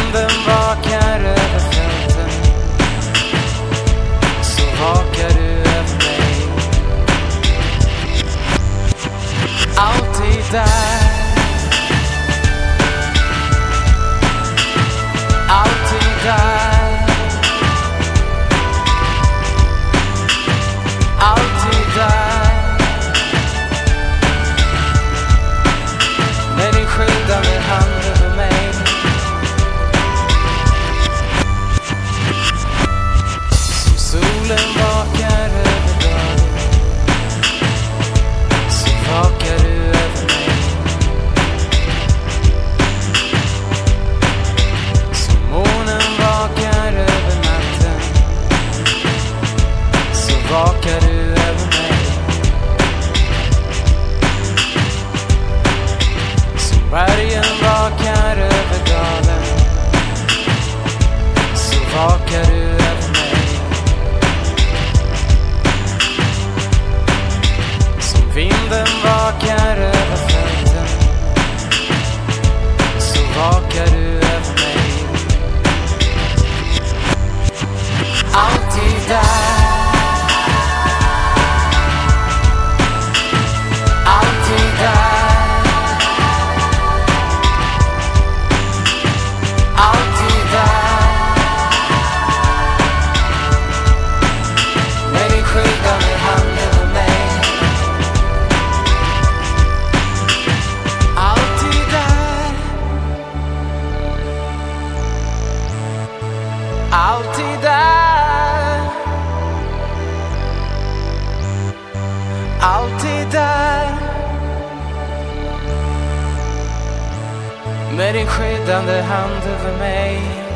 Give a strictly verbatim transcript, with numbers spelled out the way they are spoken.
vinden vakar över fälten, så vakar du över mig. Alltid där, alltid där, alltid där, med din skyddande hand över mig. Som solen vakar över dagen, så vakar du över mig. Som månen vakar över natten, så vakar du över mig. Som bergen vakar över dalen, så vakar du över mig. Som vinden vakar över fälten, så vakar du över mig. Alltid där, alltid där, alltid där, med din skyddande hand över mig. Alltid där, alltid där, alltid där, med din skyddande hand över mig.